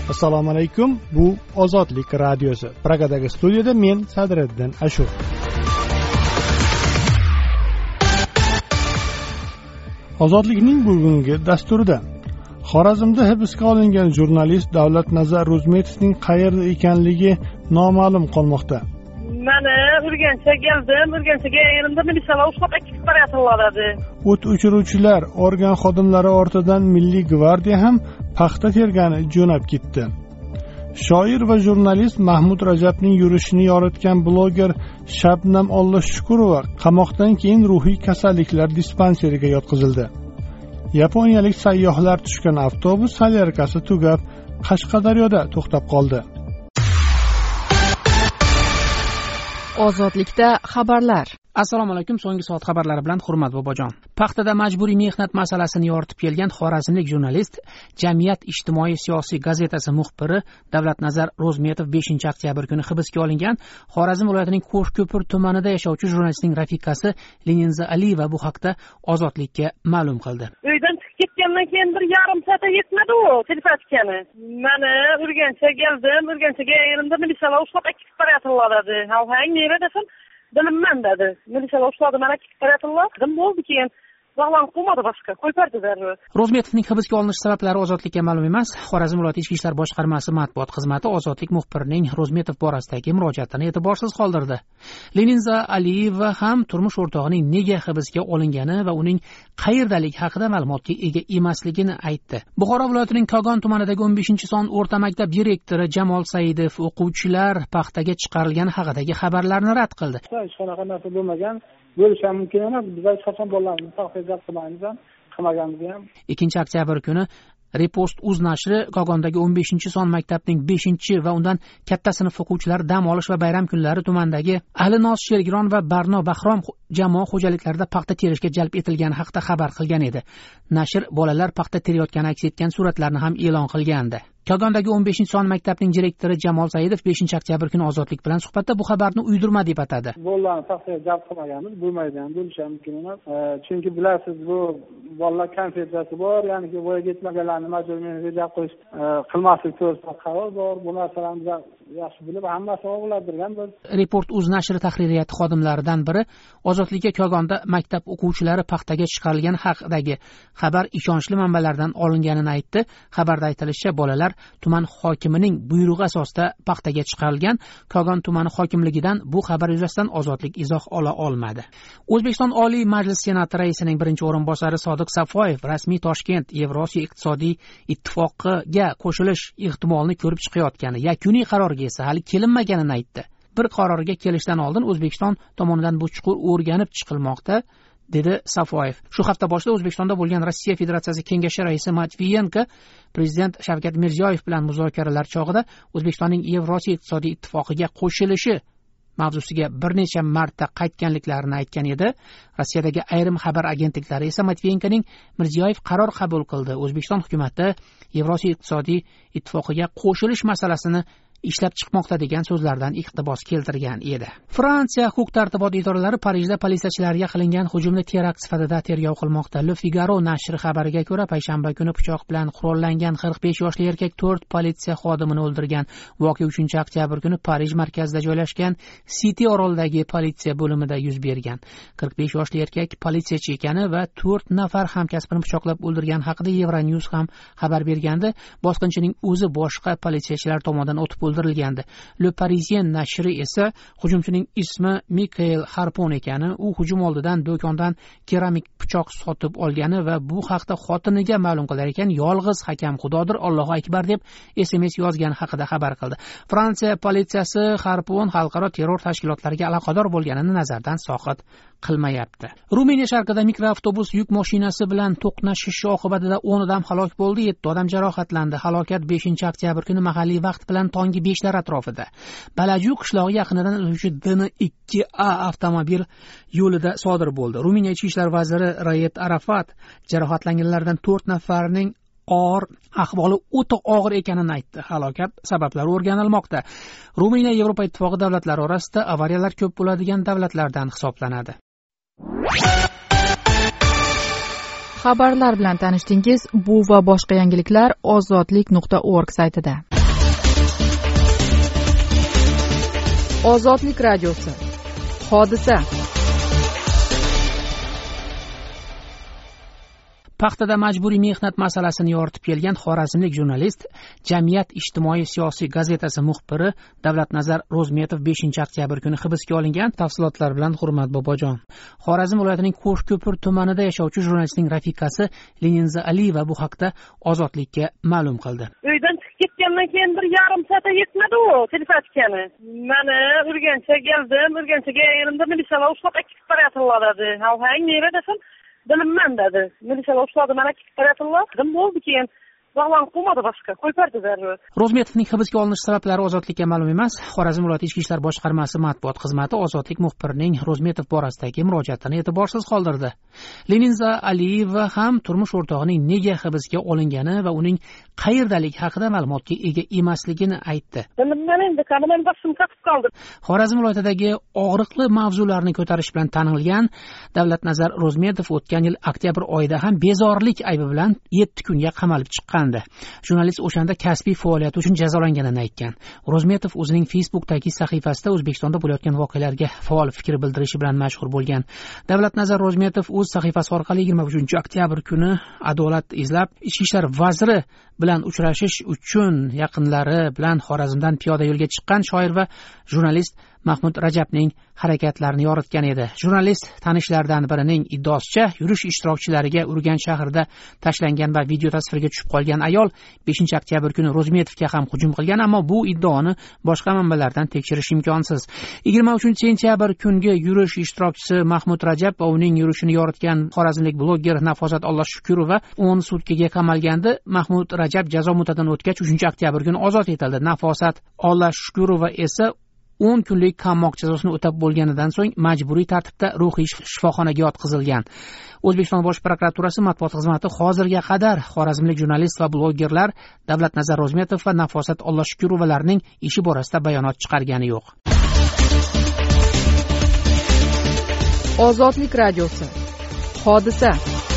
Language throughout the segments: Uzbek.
Assalomu alaykum. Bu Ozodlik radiosi. Pragadagi studiyada men Sadriddin Ashur. Ozodlikning bugungi dasturida Xorazmda hibsga olingan jurnalist Davlatnazar Ro'zmetovning qayerda ekanligi noma'lum qolmoqda. Mana Urganchga keldim. Urganchga yerimda militsiyalar ushlab aktiv qarayotganlar. O't o'chiruvchilar, organ xodimlari ortidan Milliy gvardiya ham paxta tergani jo'nab ketdi. Shoir va jurnalist Mahmud Rajabning yurishini yoritgan bloger Shabnam Ollashukurova qamoqdan keyin ruhiy kasalliklar dispanseriga yotqizildi. Yaponiyalik sayyohlar tushgan avtobus salyarkasi tugab, Qashqadaryoda to'xtab qoldi. Ozodlikda xabarlar. Assalomu alaykum. So'nggi soat xabarlari bilan Hurmat bobojon. Paxtada majburiy mehnat masalasini yoritib kelgan xorazmlik jurnalist, Jamiyat ijtimoiy siyosiy gazetasi muxbiri Davlatnazar Ro'zmetov 5-oktyabr kuni hibsga olingan. Xorazm viloyatining Qo'shko'pir tumanida yashovchi jurnalistning rafiqasi Leninza Aliyeva bu haqda Ozodlikka ma'lum qildi. Uydan chiqib ketgandan keyin bir yarim soatga yetmadi u telepatikani. Mana Urganchga keldim. Urganchga yerimda militsiyalar ushlab aktiv qarayotganlar dedi. Hang nima desam, bilinmem dedi. Militsiyalar ushladı, mana aktiv qarayotganlar. Nima bo'ldi keyin? Zag'lan qilmadi boshqa, qo'ypardilar. Ro'zmetovning hibsga olinish sabablari Ozodlikka ma'lum emas. Xorazm viloyati Ichki ishlar boshqarmasi matbuot xizmati Ozodlik muxbirining Ro'zmetov borasidagi murojaatini e'tiborsiz qoldirdi. Leninza Aliyeva ham turmush o'rtog'ining nega hibsga olingani va uning qayerdaligi haqida ma'lumotga ega emasligini aytdi. Buxoro viloyatining Kogon tumanidagi 15-son o'rta maktab direktori Jamol Saidov o'quvchilar paxtaga chiqarilgani haqidagi xabarlarni rad qildi. Hech qanaqa narsa bo'lmagan, bo'lishi mumkin emas. Biz hech qachon bolalarni taqdirlab qilmaymiz ham, qilmaganmiz ham. 2-oktyabr kuni Repost Uz nashri Kogondagi 15-son maktabning 5 va undan katta sinf o'quvchilari dam olish va bayram kunlari tumandagi Ahlinoz, Shergiron va Barno Bahrom jamoa xo'jaliklarida paxta terishga jalb etilgani haqida xabar qilgan edi. Nashr bolalar paxta terayotgani aks etgan suratlarni ham e'lon qilgandi. Kogondagi 15-son maktabning direktori Jamol Saidov 5-oktyabr kuni Ozodlik bilan suhbatda bu xabarni uydirma deb atadi. Bolalarni paxtaga jalb qilmaganmiz, bo'lmaydi ham, bo'lishi ham mumkin emas. Chunki bilasiz, bu bolalar konfessiyasi bor, ya'ni voyaga yetmaganlarni majburiy mehnatga jalb qilish qilmaslik to'g'risida qaror bor. Bu narsalarni yaxshi bilib, hammasini o'g'irladirgan biz. Report Uz nashri tahririyati xodimlaridan biri Ozodlikka Kogonda maktab o'quvchilari paxtaga chiqarilgani haqidagi xabar ishonchli manbalardan olinganini aytdi. Xabarda aytilishicha, bolalar tuman hokimining buyrug'i asosida paxtaga chiqarilgan. Kogon tumani hokimligidan bu xabar yuzasidan Ozodlik izoh ola olmadi. O'zbekiston Oliy Majlis Senati raisining birinchi o'rinbosari Sodiq Safoyev rasmiy Toshkent Yevrosiyo iqtisodiy ittifoqiga qo'shilish ehtimolini ko'rib chiqayotgani, yakuniy qarorga esa hali kelinmaganini aytdi. Bir qarorga kelishdan oldin O'zbekiston tomonidan bu chuqur o'rganib chiqilmoqda, dedi Safoyev. Shu hafta boshida O'zbekistonda bo'lgan Rossiya Federatsiyasi Kengashi raisi Matviyenko Prezident Shavkat Mirziyoyev bilan muzokaralar chog'ida O'zbekistonning Yevrosiyo iqtisodiy ittifoqiga qo'shilishi mavzusiga bir necha marta qaytganliklarini aytgan edi. Rossiyadagi ayrim xabar agentliklari esa Matviyenkoning Mirziyoyev qaror qabul qildi, O'zbekiston hukumati Yevrosiyo iqtisodiy ittifoqiga qo'shilish masalasini ishlab chiqmoqda degan so'zlardan iqtibos keltirgan edi. Fransiya huquq-tartibot idoralari Parijda politsiyachilarga qilingan hujumni terakt sifatida tergov qilmoqda. Le Figaro nashri xabariga ko'ra, payshanba kuni pichoq bilan qurollangan 45 yoshli erkak 4 politsiya xodimini o'ldirgan. Voqea 3-oktyabr kuni Parij markazida joylashgan City orolidagi politsiya bo'limida yuz bergan. 45 yoshli erkak politsiyachi ekani va 4 nafar hamkasbini pichoqlab o'ldirgani haqida Euronews ham xabar bergandi. Bosqinchining o'zi boshqa politsiyachilar tomonidan otib o'ldirilgandi. Le Parisien nashri esa hujumchining ismi Mikael Harpon ekani, u hujum oldidan do'kondan keramik pichoq sotib olgani va bu haqda xotiniga ma'lum qilar ekan, yolg'iz hakam Xudodir, Allohu akbar deb SMS yozgani haqida xabar qildi. Fransiya politsiyasi Harpon xalqaro terror tashkilotlariga aloqador bo'lganini nazardan soqit qilmayapti. Ruminiya sharqida mikroavtobus yuk mashinasi bilan to'qnashishi oqibatida 10 odam halok bo'ldi, 7 odam jarohatlandi. Halokat 5-oktyabr kuni mahalliy vaqt bilan tongi 5lar atrofida Balaju qishlog'i yaqinidan o'tuvchi DN2A avtomobil yo'lida sodir bo'ldi. Ruminiya ichki ishlar vaziri Rayet Arafat jarohatlanganlardan 4 nafarining ahvoli o'ta og'ir ekanini aytdi. Halokat sabablari o'rganilmoqda. Ruminiya Yevropa Ittifoqi davlatlari orasida avariyalar ko'p bo'ladigan davlatlardan hisoblanadi. Xabarlar bilan tanishdingiz. Bu va boshqa yangiliklar ozodlik.org saytida. Ozodlik radiosi. Hodisa. Paxtada majburiy mehnat masalasini yoritib kelgan xorazmlik jurnalist, Jamiyat ijtimoiy-siyosiy gazetasi muxbiri Davlatnazar Ro'zmetov 5-oktyabr kuni hibsga olingan. Tafsilotlar bilan Hurmat Bobojon. Xorazm viloyatining Qo'shko'pir tumanida yashovchi jurnalistning rafiqasi Leninza Aliyeva bu haqda Ozodlikka ma'lum qildi. Uydan chiqib ketgandan keyin 1,5 soat yetmadi u telefonini. Meni Urganchga keldim, Urganchga yanimda militsiyalar ushlab ketib boryaptilar dedi. Hang nima desam, bilinmem dedi. Militsiyalar ushladı mana ketib boryaptilar. Nima bo'ldi keyin? Bog'lanib qolmadi boshqa. Qo'yib berdilar. Ro'zmetovning hibsga olinish sabablari Ozodlikka ma'lum emas. Xorazm viloyati Ichki ishlar boshqarmasi matbuot xizmati Ozodlik muxbirining Ro'zmetov borasidagi murojaatini e'tiborsiz qoldirdi. Leninza Aliyeva ham turmush o'rtog'ining nega hibsga olingani va uning qayerdaligi haqida ma'lumotga ega emasligini aytdi. Xorazm viloyatidagi og'riqli mavzularni ko'tarish bilan tanilgan Davlatnazar Ro'zmetov o'tgan yil oktyabr oyida ham bezorilik aybi bilan 7 kunga qamalib chiqqan. Jurnalist o'shanda kasbiy faoliyati uchun jazolanganini aytgan. Ro'zmetov o'zining Facebook'dagi sahifasida O'zbekistonda bo'layotgan voqealarga faol fikr bildirishi bilan mashhur bo'lgan. Davlatnazar Ro'zmetov o'z sahifasi orqali 23-oktyabr kuni adolat izlab, ichki ishlar vaziri bilan uchrashish uchun yaqinlari bilan Xorazmdan piyoda yo'lga chiqqan shoir va jurnalist Mahmud Rajabning harakatlarini yoritgan edi. Jurnalist tanishlaridan birining iddaosicha yurish ishtirokchilariga Urganch shahrida tashlangan va video tasvirga tushib qolgan ayol 5-oktyabr kuni Ro'zmetovga ham hujum qilgan, ammo bu iddaoni boshqa manbalardan tekshirish imkonsiz. 23-sentyabr kungi yurish ishtirokchisi Mahmud Rajab va uning yurishini yoritgan xorazmlik bloger Nafosat Ollashukurova 10 sutkaga qamalgandi. Mahmud Rajab jazo muddatidan o'tgach 3-oktyabr kuni ozod etildi. Nafosat Ollashukurova esa 10 kunlik qamoq jazosini o'tab bo'lganidan so'ng majburiy tartibda ruhiy shifoxonaga yotqizilgan. O'zbekiston Bosh prokuraturasi matbuot xizmati hozirga qadar xorazmlik jurnalist va blogerlar Davlatnazar Ro'zmetov va Nafosat Ollashukurovalarning ishi borasida bayonot chiqargani yo'q. Ozodlik radiosi. Hodisa.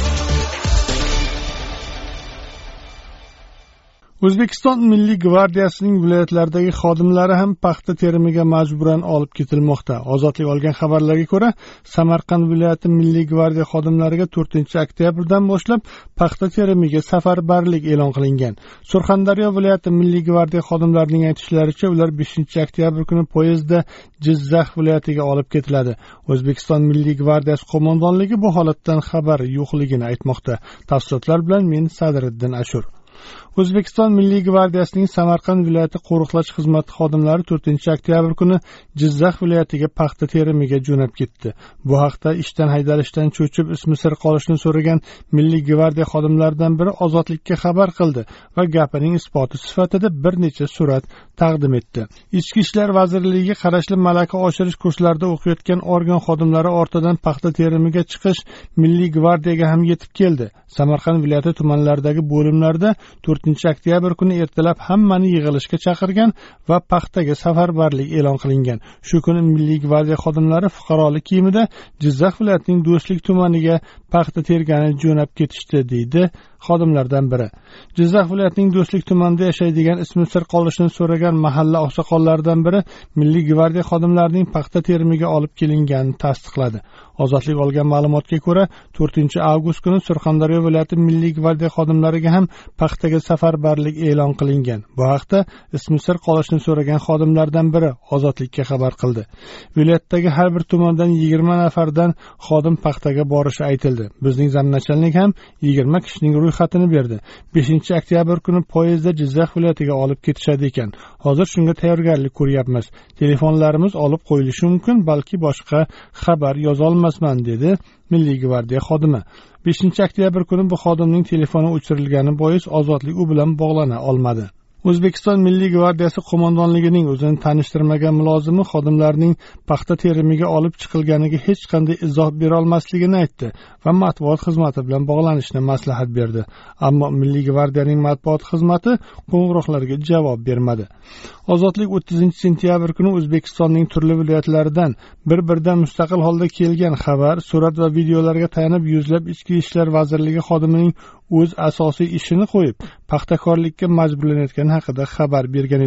O'zbekiston Milliy gvardiyasining viloyatlardagi xodimlari ham paxta terimiga majburan olib ketilmoqda. Ozodlik olgan xabarlarga ko'ra, Samarqand viloyati Milliy gvardiya xodimlariga 4-oktyabrdan boshlab paxta terimiga safarbarlik e'lon qilingan. Surxondaryo viloyati Milliy gvardiya xodimlarining aytishlaricha, ular 5-oktyabr kuni poyezdda Jizzax viloyatiga olib ketiladi. O'zbekiston Milliy gvardiyasi qo'mondonligi bu holatdan xabar yo'qligini aytmoqda. Tafsilotlar bilan men Sadriddin Ashur. O'zbekiston Milliy gvardiyasining Samarqand viloyati qo'riqlash xizmati xodimlari 4-oktyabr kuni Jizzax viloyatiga paxta terimiga jo'nab ketdi. Bu haqda ishdan haydalishdan cho'chib ismi sir qolishni so'ragan Milliy gvardiya xodimlaridan biri Ozodlikka xabar qildi va gapining isboti sifatida bir necha surat taqdim etdi. Ichki ishlar vazirligiga qarashli malaka oshirish kurslarida o'qiyotgan organ xodimlari ortidan paxta terimiga chiqish Milliy gvardiyaga ham yetib keldi. Samarqand viloyati tumanlaridagi bo'limlarda 4-oktyabr kuni ertalab hammani yig'ilishga chaqirgan va paxtaga safarbarlik e'lon qilingan. Shu kuni Milliy gvardiya xodimlari fuqarolik kiyimida Jizzax viloyatining Do'stlik tumaniga paxta tergani jo'nab ketishdi, deydi xodimlardan biri. Jizzax viloyatining Do'stlik tumanida yashaydigan ismi sir qolishini so'ragan mahalla oqsoqollaridan biri Milliy gvardiya xodimlarining paxta terimiga olib kelinganini tasdiqladi. Ozodlik olgan ma'lumotga ko'ra, 4-avgust kuni Surxondaryo viloyati Milliy gvardiya xodimlariga ham paxtaga safarbarlik e'lon qilingan. Bu haqda ismi sir qolishni so'ragan xodimlardan biri Ozodlikka xabar qildi. Viloyatdagi har bir tumandan 20 nafardan xodim paxtaga borishi aytildi. Bizning zamnachalnik ham 20 kishining ro'yxatini berdi. 5-oktyabr kuni poyezdda Jizzax viloyatiga olib ketishadi ekan. Hozir shunga tayyorgarlik ko'ryapmiz. Telefonlarimiz olib qo'yilishi mumkin, balki boshqa xabar yoza olmasman, dedi Milliy gvardiya xodimi. 5-oktyabr kuni bu xodimning telefoni o'chirilgani bois Ozodlik u bilan bog'lana olmadi. O'zbekiston Milliy gvardiyasi qo'mondonligining o'zini tanishtirmagan mulozimi xodimlarning paxta terimiga olib chiqilganiga hech qanday izoh bera olmasligini aytdi va matbuot xizmati bilan bog'lanishni maslahat berdi. Ammo Milliy gvardiyaning matbuot xizmati qo'ng'iroqlarga javob bermadi. Ozodlik 30-sentyabr kuni O'zbekistonning turli viloyatlaridan bir-biridan mustaqil holda kelgan xabar, surat va videolarga tayanib yuzlab Ichki ishlar vazirligi xodimining o'z asosiy ishini qo'yib paxtakorlikka majburlanayotgani haqida xabar bergan edi.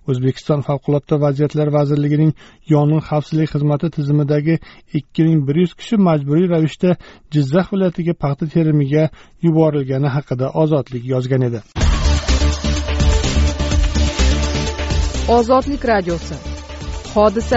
O'zbekiston Favqulodda vaziyatlar vazirligining yong'in xavfsizlik xizmati tizimidagi 2100 kishi majburiy ravishda Jizzax viloyatiga paxta terimiga yuborilgani haqida Ozodlik yozgan edi. Ozodlik radiosi. Hodisa.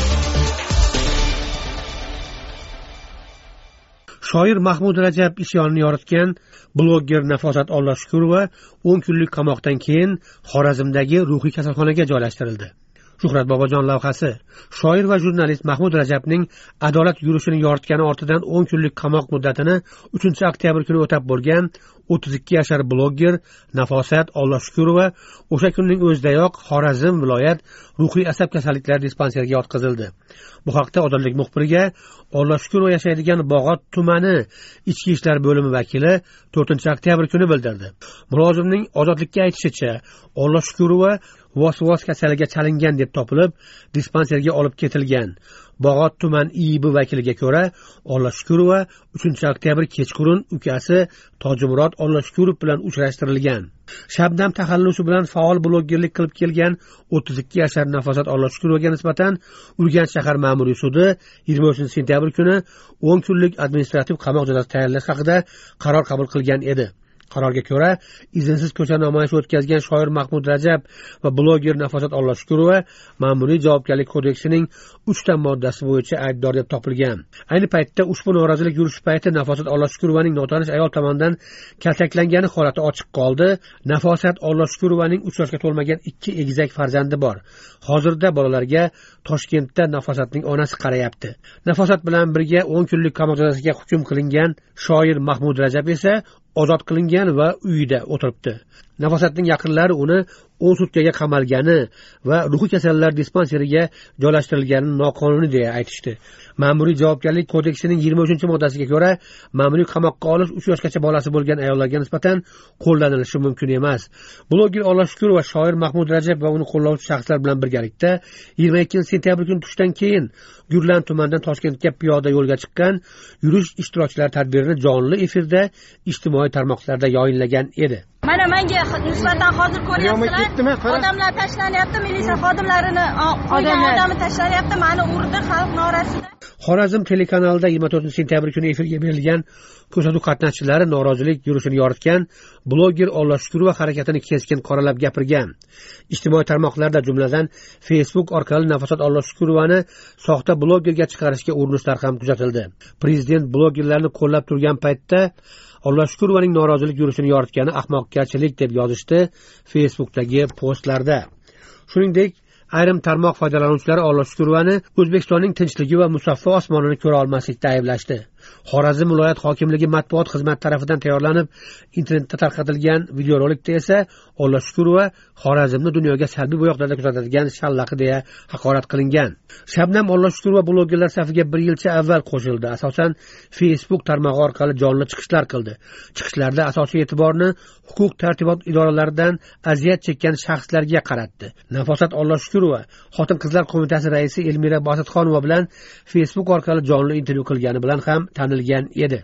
Shoir Mahmud Rajab isyonini yoritgan bloger Nafosat Ollashukurova 10 kunlik qamoqdan keyin Xorazmdagi ruhiy kasalxonaga joylashtirildi. Shuhrat Bobojon lavhasi. Shoir va jurnalist Mahmud Rajabning adolat yurishini yoritgani ortidan 10 kunlik qamoq muddatini 3-oktyabr kuni o'tab bo'lgan 32 yashar bloger Nafosat Ollashukurova o'sha kunning o'zidayoq Xorazm viloyat ruhiy asab kasalliklari dispanseriga yotqizildi. Bu haqda Odillik muxbiriga Ollashukurova yashaydigan Bog'ot tumani ichki ishlar bo'limi vakili 4-oktyabr kuni bildirdi. Mulozimning Ozodlikka aytishicha, Ollashukurova vosvos kasaliga chalingan deb topilib, dispanserga olib ketilgan. Bog'ot tuman IIB vakiliga ko'ra, Ollashukurova 3-oktyabr kechqurun ukasi Tojimurod Ollashukurov bilan uchrashtirilgan. Shabnam taxallusi bilan faol blogerlik qilib kelgan 32 yashar Nafosat Ollashukurovaga nisbatan Urganch shahar ma'muriy sudi 23-sentyabr kuni 10 kunlik administrativ qamoq jazosi tayinlash haqida qaror qabul qilgan edi. Qarorga ko'ra, izinsiz ko'cha namoyishi o'tkazgan shoir Mahmud Rajab va bloger Nafosat Ollashukurova ma'muriy javobgarlik kodeksining 3 ta moddasi bo'yicha aybdor deb topilgan. Ayni paytda ushbu norozilik yurishi payti Nafosat Ollashukurovaning notanish ayol tomonidan kaltaklangani holati ochiq qoldi. Nafosat Ollashukurovaning 3 yoshga to'lmagan 2 egizak farzandi bor. Hozirda bolalarga Toshkentda Nafosatning onasi qarayapti. Nafosat bilan birga 10 kunlik qamoq jazosiga hukm qilingan shoir Mahmud Rajab esa ozod qilingan va uyida o'tiribdi. Nafosatning yaqinlari uni 10 sutkaga qamalgani va ruhiy kasallar dispanseriga joylashtirilganini noqonuniy deya aytishdi. Ma'muriy javobgarlik kodeksining 23-moddasiga ko'ra, ma'muriy qamoqqa olish 3 yoshgacha bolasi bo'lgan ayollarga nisbatan qo'llanilishi mumkin emas. Bloger Ollashukurova va shoir Mahmud Rajab va uni qo'llovchi shaxslar bilan birgalikda 22-sentyabr kuni tushdan keyin Gurlan tumanidan Toshkentga piyoda yo'lga chiqqan yurish ishtirokchilari tadbirini jonli efirda ijtimoiy tarmoqlarda yayinlagan edi. Mana menga nisbatan hozir ko'ryapsizlar, odamlar tashlanyapti, militsiya xodimlarini odamni tashlanyapti, meni urdi xalq norasida. Xorazm telekanalida 24-sentyabr kuni efirga berilgan ko'rsatuv qatnashchilari norozilik yurishini yoritgan bloger Ollashukurova harakatini keskin qoralab gapirgan. Ijtimoiy tarmoqlarda, jumladan Facebook orqali Nafosat Ollashukurovani soxta blogerga chiqarishga urinishlar ham kuzatildi. Prezident blogerlarni qo'llab turgan paytda Ollashukurovaning norozilik yurishini yoritgani ahmoqgarchilik deb yozishdi Facebookdagi postlarda. Shuningdek, ayrim tarmoq foydalanuvchilari Ollashukurovani O'zbekistonning tinchligi va musaffo osmonini ko'ra olmaslikda ayblashdi. Xorazm viloyat hokimligi matbuot xizmati tomonidan tayyorlanib, internetda tarqatilgan videorolikda esa Ollashukurova Xorazmni dunyoga salbiy bo'yoqlarda kuzatadigan shallaqi deya haqorat qilingan. Shabnam Ollashukurova blogerlar safiga 1 yilcha avval qo'shildi. Asosan Facebook tarmog'i orqali jonli chiqishlar qildi. Chiqishlarda asosiy e'tiborni huquq-tartibot idoralaridan aziyat chekkan shaxslarga qaratdi. Nafosat Ollashukurova Xotin-qizlar qo'mitasi raisi Elmira Bositxonova bilan Facebook orqali jonli intervyu qilgani bilan ham tanilgan edi.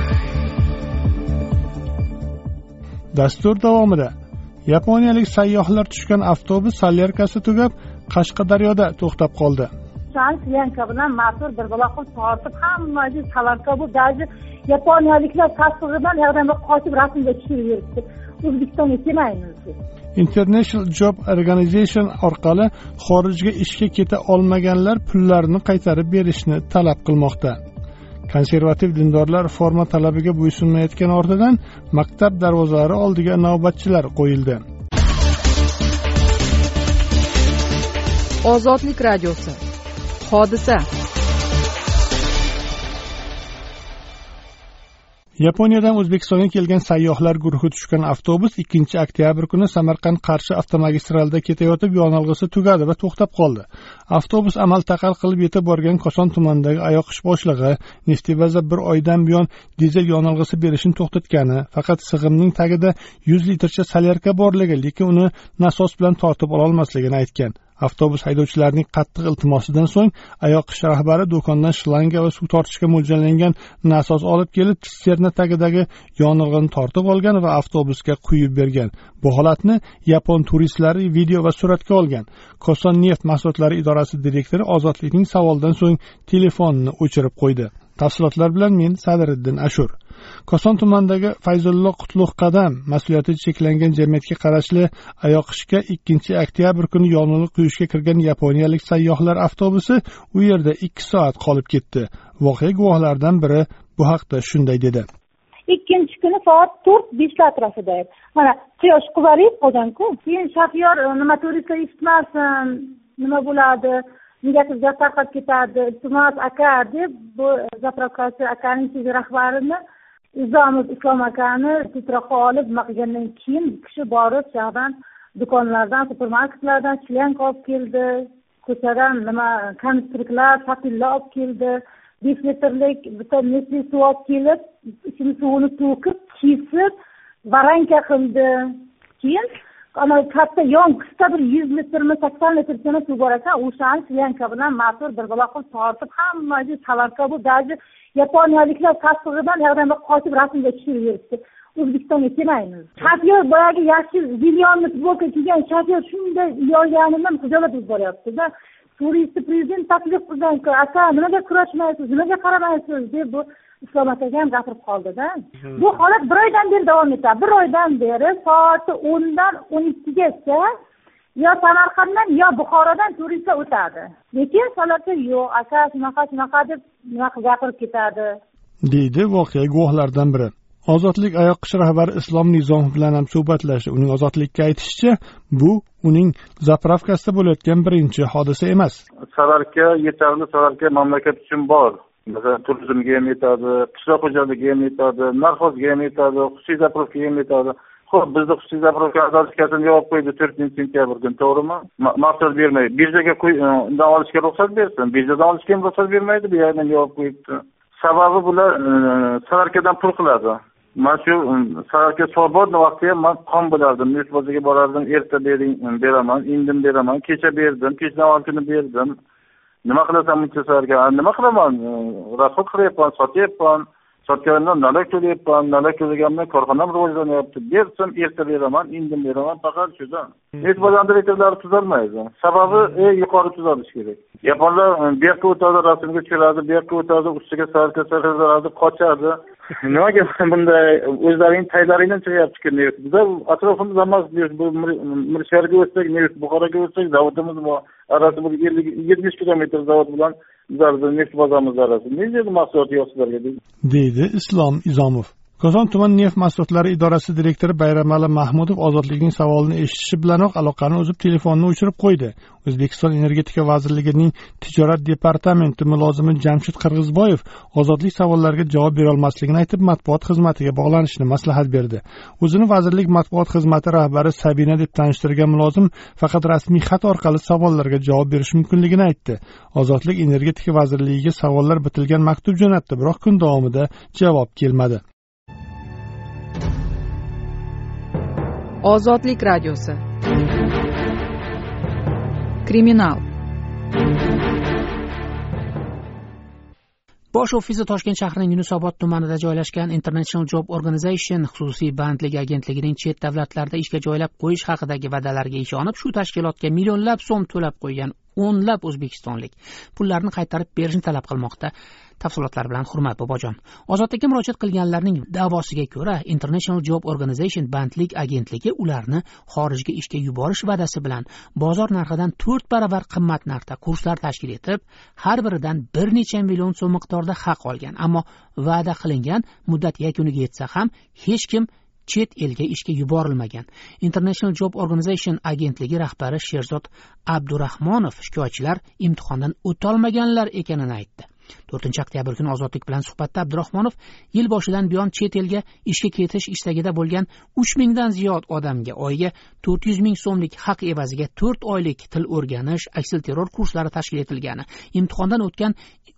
Dastur davomida yaponiyalik sayyohlar tushgan avtobus salyarkasi tugab Qashqadaryoda to'xtab qoldi. Yanka bilan mas'ul bir baloqib tortib hamma salyarka bu daji yaponiyaliklar tasdig'idan yordamga qochib rasmga tushirib yuribdi. O'zbekistonga kelmaymiz. International Job Organization orqali xorijga ishga keta olmaganlar pullarini qaytarib berishni talab qilmoqda. Konservativ dindorlar forma talabiga bo'ysunmayotgan ortidan maktab darvozalari oldiga navbatchilar qo'yildi. Ozodlik radiosi. Hodisa. Yaponiyadan O'zbekistonga kelgan sayyohlar guruhi tushgan avtobus 2-oktyabr kuni Samarqand-Qarshi avtomagistralida ketayotib yonilg'isi tugadi va to'xtab qoldi. Avtobus amal taqal qilib yetib borgan Koson tumanidagi Ayoqish boshlig'i Neftibaza 1 oydan buyon dizel yonilg'isi berishini to'xtatgani, faqat sig'imning tagida 100 litrcha salyarka borligi, lekin uni nasos bilan tortib ola olmasligini aytgan. Avtobus haydovchilarining qattiq iltimosidan so'ng ayoqish rahbari do'kondan shlanga va suv tortishga mo'ljallangan nasos olib kelib, sisterna tagidagi yonilg'ini tortib olgan va avtobusga quyib bergan. Bu holatni yapon turistlari video va suratga olgan. Koson neft mahsulotlari idorasi direktori Ozodlikning savolidan so'ng telefonini o'chirib qo'ydi. Tafsilotlar bilan men Sadriddin Ashur. Koson tumanidagi Fayzullo Qutlug' Qadam mas'uliyati cheklangan jamiyatga qarashli ayoqishga 2-oktyabr kuni yonilg'i quyishga kirgan yaponiyalik sayyohlar avtobusi u yerda 2 soat qolib ketdi. Voqea guvohlaridan biri bu haqda shunday dedi. Ikkinchi kuni soat 4:05 atrofida edi. Mana quyosh qizarib qolgan-ku. Keyin shofyor nima turistlar eshitmasin, nima bo'ladi, negadir gap tarqab ketadi. Iltimos aka deb bu zapravkachi akaning rahbarini Izomov Islom akani titroqqa olib maqgandan keyin kishi borib shahdan do'konlardan, supermarketlardan shlank olib keldi. Ko'chadan nima kanistriklar, papillar olib keldi. 5 litrlik bitta nesli suv olib kelib, ichini suvini to'kib, kesib, varanka qildi. Keyin ana katta yon qisqa bir 100 litrmi 80 litrchani suv bor ekan, o'shani shlanka bilan motor bir balo qilib tortib, hammaga salarka bu daji yaponiyaliklar tasdig'idan yordamga qochib rasmga tushirib berishdi. O'zbekistonga kelmaymiz. Shofyor boyagi yashil zilyonni futbolka kiygan shofyor shunday yo'lganidan xijolat boryapti-da. Turistni prezident taklif qilgan-ku, aka nimaga kurashmaysiz, nimaga qaramaysiz deb bu Islom akaga ham gapirib qoldi-da. Bu holat bir oydan beri davom etadi. Bir oydan beri soat 10 dan 12 gacha yo Samarqanddan yo Buxorodan turistlar o'tadi. Lekin salatda yo'q, aka shunaqa deb gapirib ketadi. Deydi voqea guvohlaridan biri. Ozodlik ayoqish rahbari Islom Nizomov bilan ham suhbatlashdi. Uning Ozodlikka aytishicha, bu uning zapravkasida bo'layotgan birinchi hodisa emas. Salarka yetarli, salarka mamlakat uchun bor. Masalan, turizmga ham yetadi, qishloq xo'jaligiga ham yetadi, narxozga ham yetadi, xususiy zapravkaga ham yetadi. Xo'p, bizda xususiy zapravka adolatchasini javob qo'ydi 4-sentyabr kuni, to'g'rimi? Mahsulot bermaydi. Birjaga undan olishga ruxsat bersin. Birjadan olishga ham ruxsat bermaydi, bu yerdan javob qo'yibdi. Sababi bular salarkadan pul qiladi. Men shu salarka svobodni vaqtida men qon bo'lardim. Neft bozoriga borardim, erta beraman, indin beraman, kecha berdim, kechdan avval kuni berdim. Nima qilasan buncha salarka? Nima qilaman? Rasxod qilyapman, sotyapman. Sotganimdan nalak to'layapman, nalak to'laganimdan korxonam rivojlanyapti. Bersam erta beraman, indin beraman, faqat shudan. Neft bozor direktorlari tuzalmaydi. Sababi yuqori tuzalish kerak. Yaponlar bu yoqqa o'tadi, rasmga tushiradi, bu yoqqa o'tadi, ustiga salarka sarg'azaradi, qochadi. Nimaga bunday o'zlarining taylaringdan chiqyapti-ku neft? Biz atrofimizda emas, bu Mirishlarga o'tsak, neft Buxoroga o'tsak, zavodimiz bor. Arasi bu 70 kilometr zavod bilan bizlarda neft bozorimiz arasi. Nega mahsulot yo'q sizlarga deydi Islom Izomov. Koson tuman neft mahsulotlari idorasi direktori Bayramali Mahmudov Ozodlikning savolini eshitishi bilanoq aloqani uzib, telefonni o'chirib qo'ydi. O'zbekiston Energetika vazirligining tijorat departamenti mulozimi Jamshid Qirg'izboyev Ozodlik savollariga javob bera olmasligini aytib, matbuot xizmatiga bog'lanishni maslahat berdi. O'zini vazirlik matbuot xizmati rahbari Sabina deb tanishtirgan mulozim faqat rasmiy xat orqali savollarga javob berish mumkinligini aytdi. Ozodlik Energetika vazirligiga savollar bitilgan maktub jo'natdi, biroq kun davomida javob kelmadi. Ozodlik radiosi. Kriminal. Bosh ofisi Toshkent shahrining Yunusobod tumanida joylashgan International Job Organization xususiy bandlik agentligining chet davlatlarda ishga joylab qo'yish haqidagi va'dalarga ishonib, shu tashkilotga millionlab so'm to'lab qo'ygan o'nlab o'zbekistonlik pullarni qaytarib berishni talab qilmoqda. Tafsilotlar bilan Hurmat Bobojon. Ozodlikka murojaat qilganlarning da'vosiga ko'ra, International Job Organization bandlik agentligi ularni xorijga ishga yuborish va'dasi bilan bozor narxidan 4 baravar qimmat narxda kurslar tashkil etib, har biridan bir necha million so'm miqdorida haq olgan. Ammo va'da qilingan muddat yakuniga yetsa ham hech kim chet elga ishga yuborilmagan. International Job Organization agentligi rahbari Sherzod Abdurahmonov shikoyatchilar imtihondan o'tolmaganlar ekanini aytdi. 4 oktyabr kuni Ozodlik bilan suhbatda Abdurahmonov yil boshidan buyon chet elga ishga ketish istagida bo'lgan 3000 dan ziyod odamga oyiga 400 ming so'mlik haq evaziga 4 oylik til o'rganish, aksilterror kurslari tashkil etilgani, imtihondan o'tgan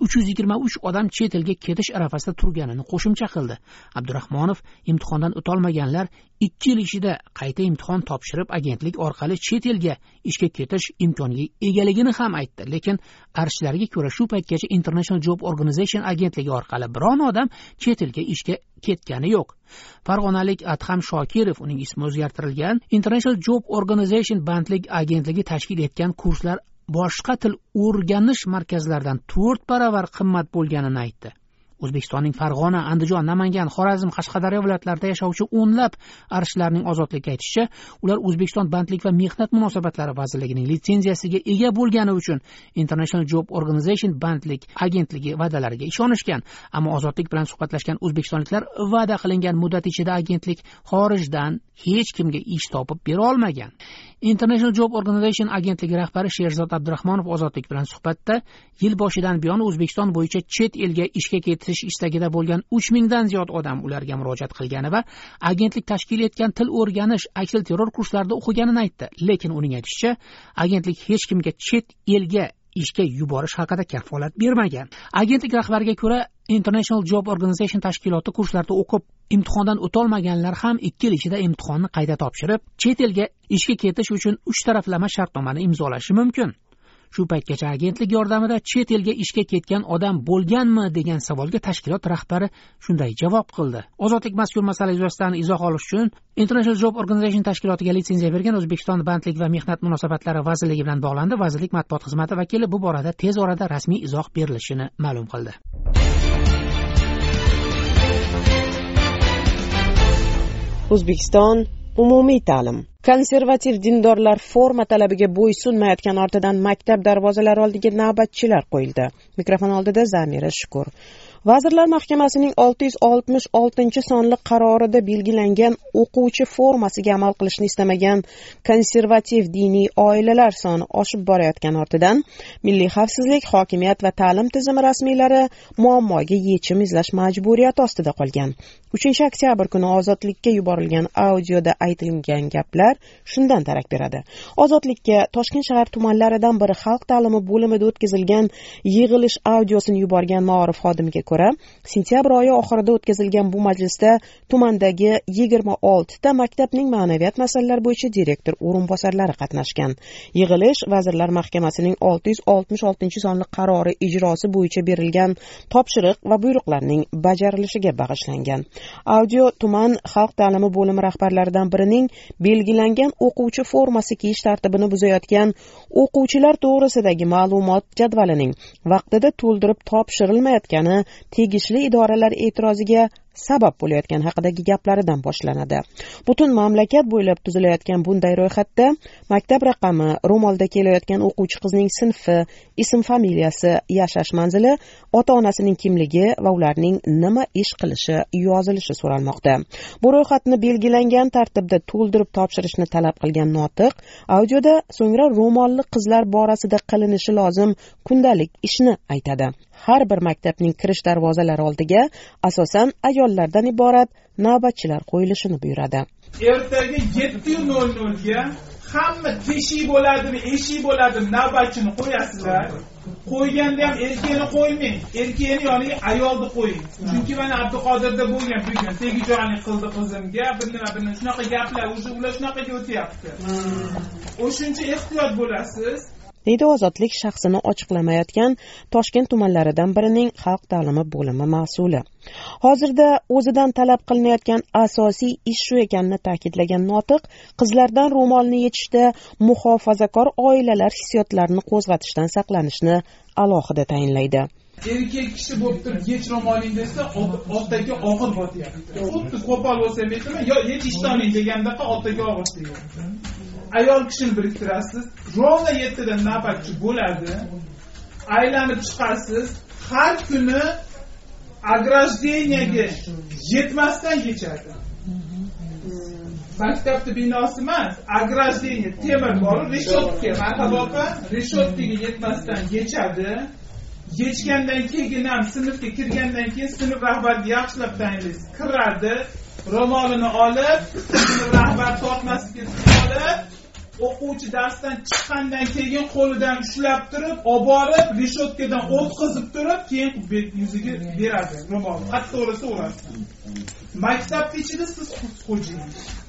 323 odam chet elga ketish arafasida turganini qo'shimcha qildi. Abdurahmonov imtihondan o'tolmaganlar 2 yil ichida qayta imtihon topshirib agentlik orqali chet elga ishga ketish imkoniga egaligini ham aytdi. Lekin arshlarga ko'ra shu paytgacha International Job Organization agentligi orqali biron odam chet elga ishga ketgani yo'q. Farg'onalik Adham Shokirov, uning ismi o'zgartirilgan, International Job Organization bandlik agentligi tashkil etgan kurslar boshqa til o'rganish markazlaridan 4 baravar qimmat bo'lganini aytdi. O'zbekistonning Farg'ona, Andijon, Namangan, Xorazm, Qashqadaryo viloyatlarida yashovchi o'nlab arshlarning Ozodlikka aytishicha, ular O'zbekiston bandlik va mehnat munosabatlari vazirligining litsenziyasiga ega bo'lgani uchun International Job Organization bandlik agentligi va'dalariga ishonishgan, ammo Ozodlik bilan suhbatlashgan o'zbekistonliklar va'da qilingan muddat ichida agentlik xorijdan hech kimga ish topib bera olmagan. International Job Organization agentligi rahbari Sherzod Abdurahmonov Ozodlik bilan suhbatda yil boshidan buyon O'zbekiston bo'yicha chet elga ishga ketish istagida bo'lgan 3000 dan ziyod odam ularga murojaat qilgani va agentlik tashkil etgan til o'rganish, aksilterror kurslarida o'qiganini aytdi. Lekin uning aytishicha, agentlik hech kimga chet elga ishga yuborish haqida kafolat bermagan. Agentlik rahbariga ko'ra, International Job Organization tashkiloti kurslarda o'qib, imtihondan o'tolmaganlar ham 2 yil ichida imtihonni qayta topshirib, chet elga ishga ketish uchun 3 taraflama shartnomani imzolashi mumkin. Shu paytgacha agentlik yordamida chet elga ishga ketgan odam bo'lganmi degan savolga tashkilot rahbari shunday javob qildi. Ozodlik mazkur masala yuzasidan izoh olish uchun International Job Organization tashkilotiga litsenziya bergan O'zbekiston bandlik va mehnat munosabatlari vazirligi bilan bog'landi. Vazirlik matbuot xizmati vakili bu borada tez orada rasmiy izoh berilishini ma'lum qildi. O'zbekiston umumiy ta'lim. Konservativ dindorlar forma talabiga bo'ysunmayotgan ortidan maktab darvozalari oldiga navbatchilar qo'yildi. Mikrofon oldida Zamira Shukur. Vazirlar Mahkamasining 666-sonli qarorida belgilangan o'quvchi formasiga amal qilishni istamagan konservativ diniy oilalar soni oshib borayotgan ortidan Milliy xavfsizlik, hokimiyat va ta'lim tizimi rasmiylari muammoga yechim izlash majburiyati ostida qolgan. 3-oktyabr kuni Ozodlikka yuborilgan audioda aytilgan gaplar shundan darak beradi. Ozodlikka Toshkent shahar tumanlaridan biri xalq ta'limi bo'limida o'tkazilgan yig'ilish audiosini yuborgan ma'rif xodimiga ko'ra, sentyabr oyi oxirida o'tkazilgan bu majlisda tumandagi 26 ta maktabning ma'naviyat masalalari bo'yicha direktor o'rinbosarlari qatnashgan. Yig'ilish Vazirlar Mahkamasining 666-sonli qarori ijrosi bo'yicha berilgan topshiriq va buyruqlarning bajarilishiga bag'ishlangan. Audio tuman xalq ta'limi bo'limi rahbarlaridan birining belgilangan o'quvchi formasi kiyish tartibini buzayotgan o'quvchilar to'g'risidagi ma'lumot jadvalining vaqtida to'ldirib topshirilmayotgani tegishli idoralar e'tiroziga sabab bo'layotgan haqidagi gaplaridan boshlanadi. Butun mamlakat bo'ylab tuzilayotgan bunday ro'yxatda maktab raqami, ro'molda kelayotgan o'quvchi qizning sinfi, ism familiyasi, yashash manzili, ota-onasining kimligi va ularning nima ish qilishi yozilishi so'ralmoqda. Bu ro'yxatni belgilangan tartibda to'ldirib topshirishni talab qilgan notiq audioda so'ngra ro'molli qizlar borasida qilinishi lozim kundalik ishni aytadi. Har bir maktabning kirish darvozalari oldiga asosan ayollardan iborat navbatchilar qo'yilishini buyuradi. Ertaga 7:00 ga hamma teshik bo'ladimi, eshik bo'ladimi navbatchini qo'yasizlar. Qo'yganda ham erkakni qo'ymang. Erkakning yoniga ayolni qo'ying. Chunki mana Abduqodirda bo'lgan bugun tegijonlik qildi qizimga, bir nima shunaqa gaplar, ular shunaqaga o'tyapti. O'shuncha ehtiyot bo'lasiz. deydi Ozodlik shaxsini ochiqlamayotgan Toshkent tumanlaridan birining xalq ta'limi bo'limi mas'uli. Hozirda o'zidan talab qilinayotgan asosiy ish shu ekanini ta'kidlagan notiq, qizlardan ro'molni yechishda muhofazakor oilalar hissiyotlarini qo'zg'atishdan saqlanishni alohida tayinlaydi. Erkak kishi bo'lib turib yech ro'moling desa, otaga og'ir botyapti. Xuddi qo'pol bo'lsa aytma, yo yechishtoning degandaqa otaga og'ir tegadi. Ayol kishini biriktirasiz, rovna 7 dan navbatchi bo'ladi. Aylanib chiqasiz, har kuni ограждениyaga yetmasdan yechadi. Maktabda binosi emas, ограждение temir bor, reshotka, marhaba opa, reshotkaga yetmasdan yechadi. yechgandan keyin ham sinfga kirgandan keyin sinf rahbariga yaxshilab tayinlaysiz. Kiradi, ro'molini olib, sinf rahbar tortmaslikka olib, o'quvchi darsdan chiqqandan keyin qo'lidan ushlab turib, olib borib, reshotkadan o'tkazib turib, keyin bet yuziga beradi ro'mol. Qattiqroq urasiz. Maktabning ichida siz xo'jayin.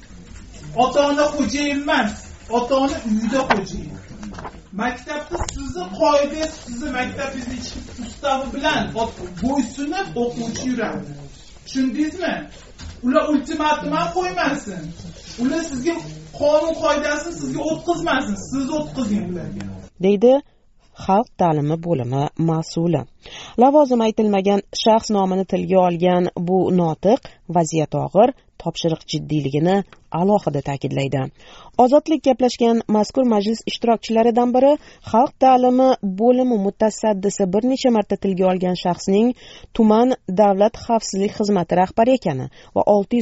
Ota-ona xo'jayin emas, ota-ona uyda xo'jayin. Maktabda sizni qoidangiz, sizni maktabingizni ichki ustavi bilan bo'ysunib o'quvchi yuradi. Tushundingizmi? Ular ultimatum ham qo'ymasin. Ular sizga qonun qoidasini sizga o'tkazmasin, siz o'tkazing ularga. deydi Xalq ta'limi bo'limi mas'uli. Lavozim aytilmagan shaxs nomini tilga olgan bu notiq vaziyat og'ir, topshiriq jiddiyligini alohida ta'kidlaydi. Ozodlik gaplashgan mazkur majlis ishtirokchilaridan biri Xalq ta'limi bo'limi mutasaddisi bir necha marta tilga olgan shaxsning tuman davlat xavfsizlik xizmati rahbari ekani va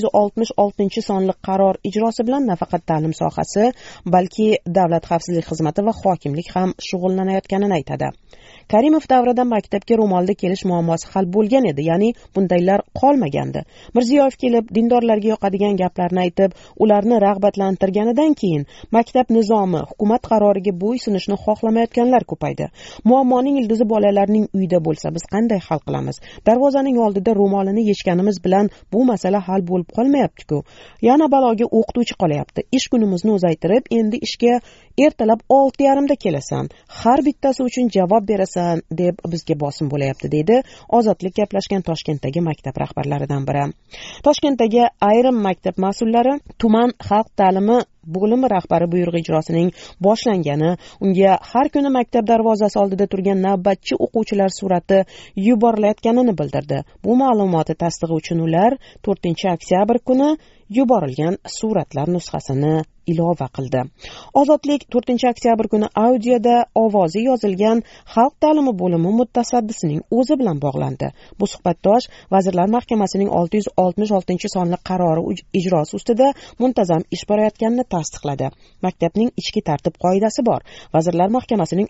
666-sonli qaror ijrosi bilan nafaqat ta'lim sohasi, balki davlat xavfsizlik xizmati va hokimlik ham shug'ullanayotganini aytadi. Karimov davrida maktabga ro'molda kelish muammosi hal bo'lgan edi, ya'ni bundaylar qolmagandi. Mirziyoyev kelib dindorlarga yoqadigan gaplarni aytib, ularni rag'batlantirganidan keyin maktab nizomi, hukumat qaroriga bo'ysunishni xohlamayotganlar ko'paydi. Muammoning ildizi bolalarning uyida bo'lsa, biz qanday hal qilamiz? Darvozaning oldida ro'molini yechganimiz bilan bu masala hal bo'lib qolmayapti-ku. Yana baloga o'qituvchi qolyapti. Ish kunimizni uzaytirib, endi ishga ertalab 6:30da kelasan. Har bittasi uchun javob berasan deb bizga bosim bo'layapti, dedi Ozodlik gaplashgan Toshkentdagi maktab rahbarlaridan biri. Toshkentdagi ayrim maktab mas'ullari tuman xalq ta'limi bo'limi rahbari buyrug'i ijrosining boshlangani, unga har kuni maktab darvozasi oldida turgan navbatchi o'quvchilar surati yuborilayotganini bildirdi. Bu ma'lumoti tasdig'i uchun ular 4-oktyabr kuni yuborilgan suratlar nusxasini ilova qildi. Ozodlik 4-oktyabr kuni audioda ovozi yozilgan xalq ta'limi bo'limi mutasaddisining o'zi bilan bog'landi. Bu suhbatdosh Vazirlar Mahkamasining 666-sonli qarori ijrosi ustida muntazam ish borayotganini tasdiqladi. Maktabning ichki tartib qoidasi bor. Vazirlar Mahkamasining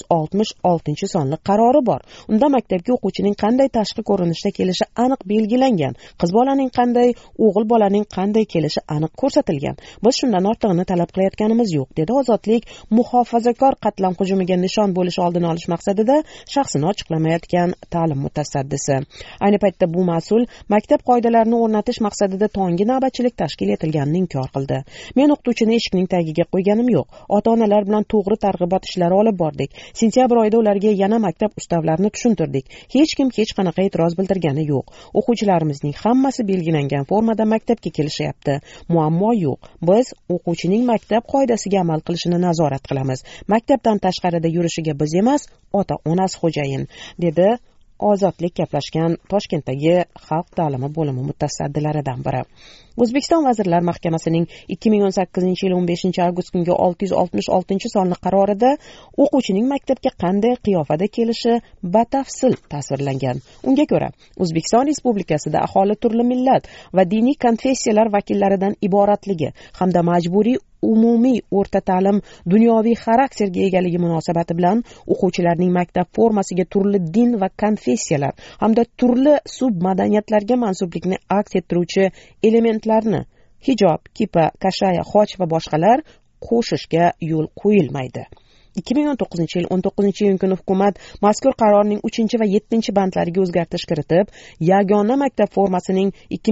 666-sonli qarori bor. Unda maktabga o'quvchining qanday tashqi ko'rinishda kelishi aniq belgilangan. Qiz bolaning qanday, o'g'il bolaning qanday kelishi aniq ko'rsatilgan. Biz shundan ortig'ini talab qilayotganimiz yo'q, dedi Ozodlik muhofazakor qatlam hujumiga nishon bo'lish oldini olish maqsadida shaxsini ochiqlamayotgan ta'lim mutasaddisi. Ayni paytda bu mas'ul maktab qoidalarini o'rnatish maqsadida tonggi navbatchilik tashkil etilganini inkor qildi. Men o'qituvchini eshikning tagiga qo'yganim yo'q. Ota-onalar bilan to'g'ri targ'ibot ishlari olib bordik. Sentyabr oyida ularga yana maktab ustavlarini tushuntirdik. Hech kim hech qanaqa e'tiroz bildirgani yo'q. O'quvchilarimizning hammasi belgilangan formada maktabga kelishyapti. Muammo yo'q. Biz o'quvchining maktab qoidasiga amal qilishini nazorat qilamiz. Maktabdan tashqarida yurishiga biz emas, ota-onasi xo'jayin, dedi Ozodlik gaplashgan Toshkentdagi xalq ta'limi bo'limi mutasaddilaridan biri. O'zbekiston Vazirlar Mahkamasining 2018-yil 15-avgust kungi 666-sonli qarorida o'quvchining maktabga qanday qiyofada kelishi batafsil tasvirlangan. Unga ko'ra, O'zbekiston Respublikasida aholi turli millat va diniy konfessiyalar vakillaridan iboratligi hamda majburiy umumiy o'rta ta'lim dunyoviy xarakterga egaligi munosabati bilan o'quvchilarning maktab formasiga turli din va konfessiyalar hamda turli submadaniyatlarga mansublikni aks ettiruvchi elementlarni hijob, kipa, kashaya, xoch va boshqalar qo'shishga yo'l qo'yilmaydi. 2019-yil 19-iyun kuni hukumat mazkur qarorning 3 va 7 bandlariga o'zgartirish kiritib, yagona maktab formasining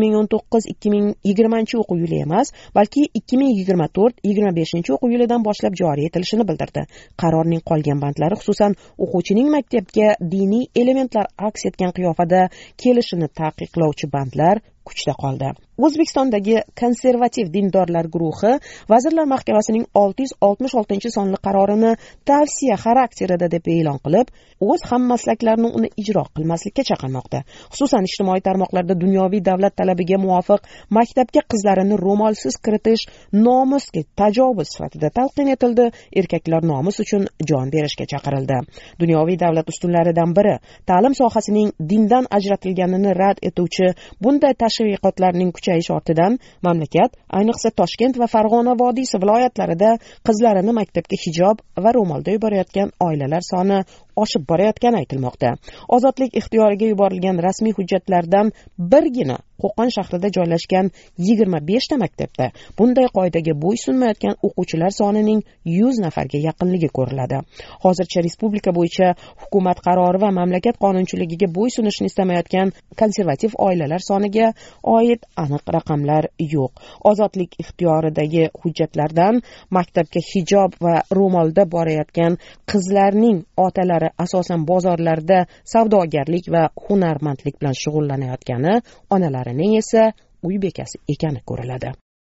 2019-2020 o'quv yili emas, balki 2024-25 o'quv yilidan boshlab joriy etilishini bildirdi. Qarorning qolgan bandlari, xususan o'quvchining maktabga diniy elementlar aks etgan qiyofada kelishini taqiqlovchi bandlar kuchda qoldi. O'zbekistondagi konservativ dindorlar guruhi Vazirlar Mahkamasining 666-sonli qarorini tavsiya xarakterida deb e'lon qilib, o'z hammaslaklarini uni ijro qilmaslikka chaqirmoqda. Xususan ijtimoiy tarmoqlarda dunyoviy davlat talabiga muvofiq maktabga qizlarini ro'molsiz kiritish nomusga tajovuz sifatida talqin etildi. Erkaklar nomus uchun jon berishga chaqirildi. Dunyoviy davlat ustunlaridan biri ta'lim sohasining dindan ajratilganini rad etuvchi bunday tashviqotlarning kuchayish ortidan mamlakat, ayniqsa Toshkent va Farg'ona vodiysi viloyatlarida qizlarini maktabga hijob va ro'molda yuborayotgan oilalar soni oshib borayotgani aytilmoqda. Ozodlik ixtiyoriga yuborilgan rasmiy hujjatlardan birgina Qo'qon shahrida joylashgan 25 ta maktabda bunday qoidaga bo'ysunmayotgan o'quvchilar sonining 100 nafarga yaqinligi ko'riladi. Hozircha respublika bo'yicha hukumat qarori va mamlakat qonunchiligiga bo'ysunishni istamayotgan konservativ oilalar soniga oid aniq raqamlar yo'q. Ozodlik ixtiyoridagi hujjatlardan maktabga hijob va ro'molda borayotgan qizlarning otalari asosan bozorlarda savdogarlik va hunarmandlik bilan shug'ullanayotgani, onalarining esa uy bekasi ekani ko'riladi.